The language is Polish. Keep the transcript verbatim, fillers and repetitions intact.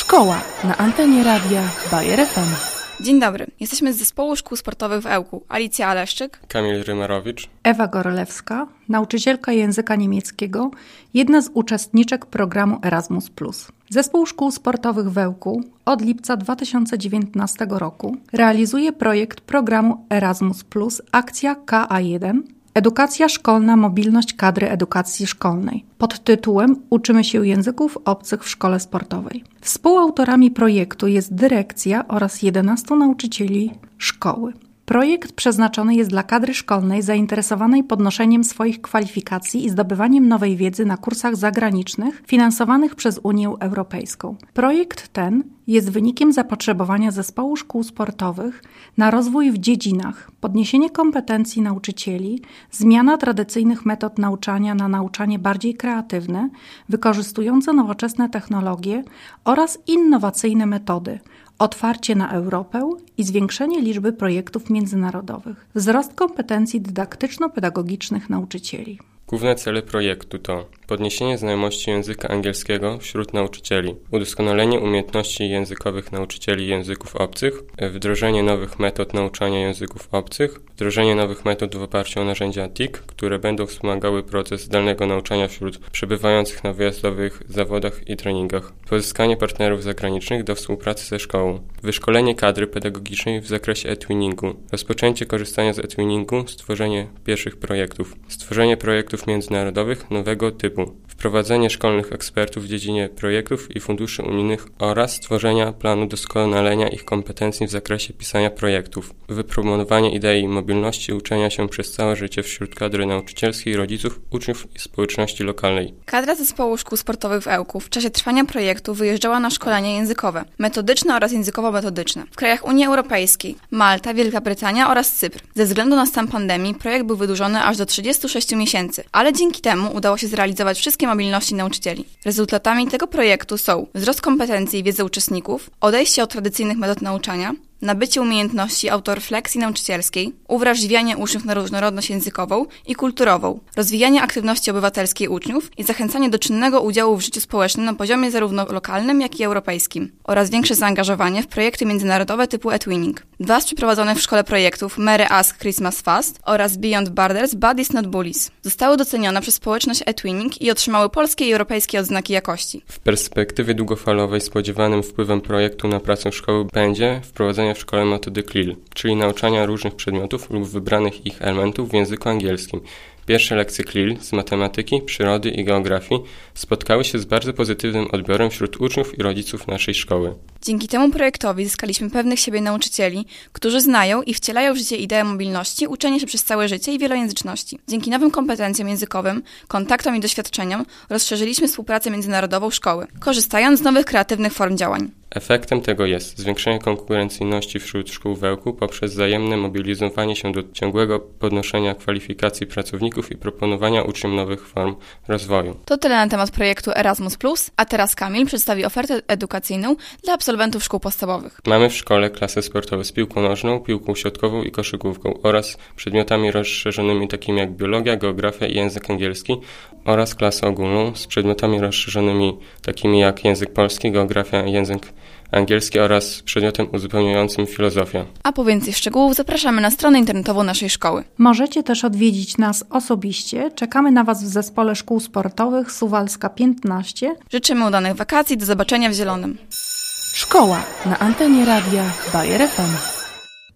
Szkoła na antenie radia Bayer F M. Dzień dobry, jesteśmy z Zespołu Szkół Sportowych w Ełku. Alicja Aleszczyk, Kamil Rymarowicz, Ewa Gorolewska, nauczycielka języka niemieckiego, jedna z uczestniczek programu Erasmus plus. Zespół Szkół Sportowych w Ełku od lipca dwa tysiące dziewiętnastego roku realizuje projekt programu Erasmus plus Akcja K A jeden – Edukacja szkolna, mobilność kadry edukacji szkolnej pod tytułem Uczymy się języków obcych w szkole sportowej. Współautorami projektu jest dyrekcja oraz jedenastu nauczycieli szkoły. Projekt przeznaczony jest dla kadry szkolnej zainteresowanej podnoszeniem swoich kwalifikacji i zdobywaniem nowej wiedzy na kursach zagranicznych finansowanych przez Unię Europejską. Projekt ten jest wynikiem zapotrzebowania Zespołu Szkół Sportowych na rozwój w dziedzinach podniesienie kompetencji nauczycieli, zmiana tradycyjnych metod nauczania na nauczanie bardziej kreatywne, wykorzystujące nowoczesne technologie oraz innowacyjne metody, otwarcie na Europę i zwiększenie liczby projektów międzynarodowych, wzrost kompetencji dydaktyczno-pedagogicznych nauczycieli. Główne cele projektu to podniesienie znajomości języka angielskiego wśród nauczycieli, udoskonalenie umiejętności językowych nauczycieli języków obcych, wdrożenie nowych metod nauczania języków obcych, wdrożenie nowych metod w oparciu o narzędzia T I C, które będą wspomagały proces zdalnego nauczania wśród przebywających na wyjazdowych zawodach i treningach, pozyskanie partnerów zagranicznych do współpracy ze szkołą, wyszkolenie kadry pedagogicznej w zakresie e-twinningu, rozpoczęcie korzystania z e-twinningu, stworzenie pierwszych projektów, stworzenie projektów międzynarodowych nowego typu, wprowadzenie szkolnych ekspertów w dziedzinie projektów i funduszy unijnych oraz stworzenia planu doskonalenia ich kompetencji w zakresie pisania projektów, wypromowanie idei mobilności uczenia się przez całe życie wśród kadry nauczycielskiej, rodziców, uczniów i społeczności lokalnej. Kadra Zespołu Szkół Sportowych w Ełku w czasie trwania projektu wyjeżdżała na szkolenia językowe, metodyczne oraz językowo-metodyczne w krajach Unii Europejskiej, Malta, Wielka Brytania oraz Cypr. Ze względu na stan pandemii projekt był wydłużony aż do trzydziestu sześciu miesięcy, ale dzięki temu udało się zrealizować wszystkie mobilności nauczycieli. Rezultatami tego projektu są wzrost kompetencji i wiedzy uczestników, odejście od tradycyjnych metod nauczania, nabycie umiejętności autorefleksji nauczycielskiej, uwrażliwianie uczniów na różnorodność językową i kulturową, rozwijanie aktywności obywatelskiej uczniów i zachęcanie do czynnego udziału w życiu społecznym na poziomie zarówno lokalnym, jak i europejskim oraz większe zaangażowanie w projekty międzynarodowe typu e-twinning. Dwa z przeprowadzonych w szkole projektów Merry Ask Christmas Fast oraz Beyond Borders Buddies Not Bullies zostały docenione przez społeczność e-twinning i otrzymały polskie i europejskie odznaki jakości. W perspektywie długofalowej spodziewanym wpływem projektu na pracę szkoły będzie wprowadzenie w szkole metody C L I L, czyli nauczania różnych przedmiotów lub wybranych ich elementów w języku angielskim. Pierwsze lekcje C L I L z matematyki, przyrody i geografii spotkały się z bardzo pozytywnym odbiorem wśród uczniów i rodziców naszej szkoły. Dzięki temu projektowi zyskaliśmy pewnych siebie nauczycieli, którzy znają i wcielają w życie ideę mobilności, uczenia się przez całe życie i wielojęzyczności. Dzięki nowym kompetencjom językowym, kontaktom i doświadczeniom rozszerzyliśmy współpracę międzynarodową szkoły, korzystając z nowych kreatywnych form działań. Efektem tego jest zwiększenie konkurencyjności wśród szkół w Ełku poprzez wzajemne mobilizowanie się do ciągłego podnoszenia kwalifikacji pracowników i proponowania uczniom nowych form rozwoju. To tyle na temat projektu Erasmus plus, a teraz Kamil przedstawi ofertę edukacyjną dla absolwentów szkół podstawowych. Mamy w szkole klasy sportowe z piłką nożną, piłką siatkową i koszykówką oraz przedmiotami rozszerzonymi takimi jak biologia, geografia i język angielski oraz klasę ogólną z przedmiotami rozszerzonymi takimi jak język polski, geografia, język angielski oraz przedmiotem uzupełniającym filozofia. A po więcej szczegółów zapraszamy na stronę internetową naszej szkoły. Możecie też odwiedzić nas osobiście. Czekamy na Was w Zespole Szkół Sportowych Suwalska piętnaście. Życzymy udanych wakacji, do zobaczenia w Zielonym. Szkoła na antenie radia Bayer F M.